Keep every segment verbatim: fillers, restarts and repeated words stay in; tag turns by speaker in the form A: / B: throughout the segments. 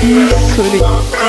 A: Миссури.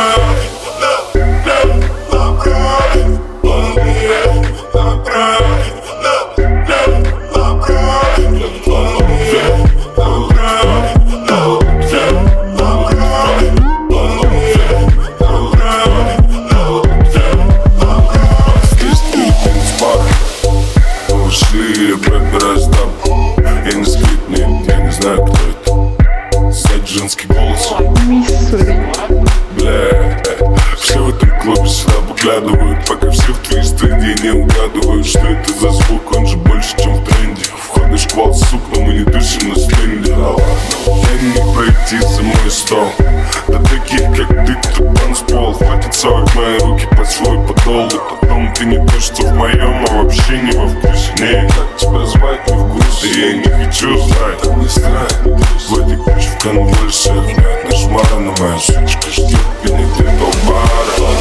B: Ушли, пробираюсь там. Я не скрипник, я не знаю, кто это. Сзади женский голос.
A: Миссури.
B: Бля, все в этом клубе сюда поглядывают, пока все в твои стадии не угадывают, что это за звук, он же больше, чем в тренде. Входный шквал, сук, но мы не тусим на стенде. Дай мне пройти за мой стол. Да таких, как ты, кто танцпол. Хватит совать мои руки под свой подол. Этот дом, ты не то, что в моем, а вообще не во вкусе. Не, как тебя звать, не в курсе. Да я не хочу знать, так не страй. В этой куче в конвульсиях нет нажмара, но моя сучка ждет меня где-то у бара.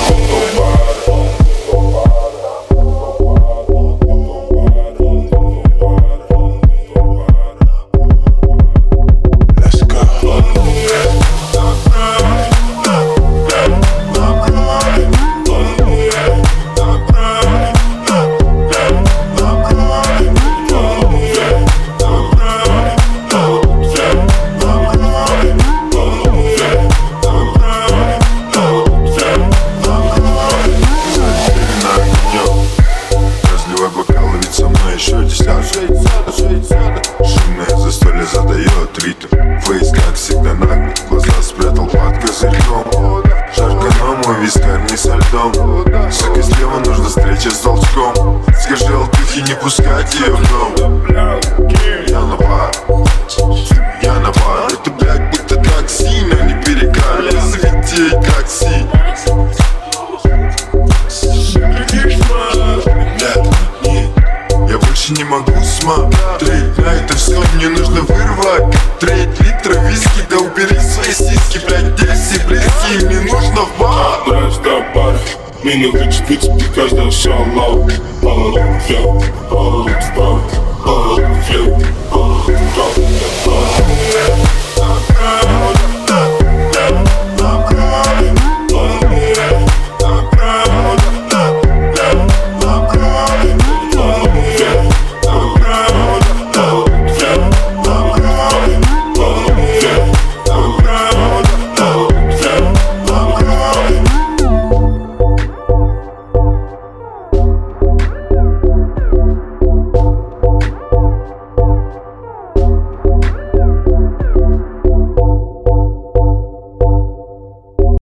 C: Еще десяток. Шумное застолье задает ритм. Фейс, как всегда, наглый. Глаза спрятал под козырьком. Жарко, но мой вискарь не со льдом. Шаг и слева, нужна встреча с толчком. Скажи алтухе не пускать ее в дом. Я на бар, я на бар. Это, блядь, будто такси, но не перекали. Заведей такси. Не могу смотреть на это все, мне нужно вырвать треть литра виски, да убери свои сиськи, блядь, десять близкие, мне нужно в бар.
B: Драйв до бара, меня хочет выцепить каждого шалава. Поворот влево, поворот вправо, поворот влево, поворот вправо.